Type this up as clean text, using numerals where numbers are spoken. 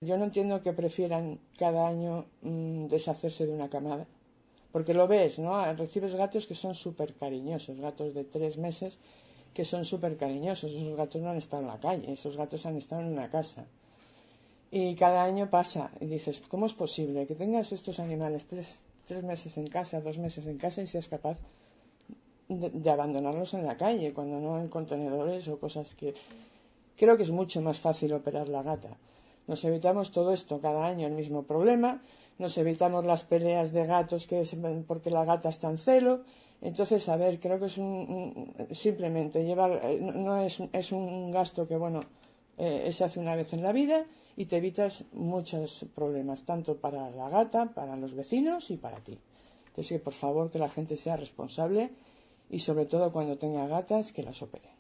Yo no entiendo que prefieran cada año deshacerse de una camada. Porque lo ves, ¿no? Recibes gatos que son súper cariñosos, gatos de 3 meses que son súper cariñosos. Esos gatos no han estado en la calle, esos gatos han estado en una casa. Y cada año pasa y dices, ¿cómo es posible que tengas estos animales tres meses en casa, 2 meses en casa y seas capaz de abandonarlos en la calle, cuando no en contenedores o cosas que... Creo que es mucho más fácil operar la gata. Nos evitamos todo esto, cada año el mismo problema, nos evitamos las peleas de gatos porque la gata está en celo. Entonces, a ver, creo que es simplemente llevar, no es un gasto que, bueno, se hace una vez en la vida y te evitas muchos problemas, tanto para la gata, para los vecinos y para ti. Entonces, que por favor que la gente sea responsable y sobre todo cuando tenga gatas que las opere.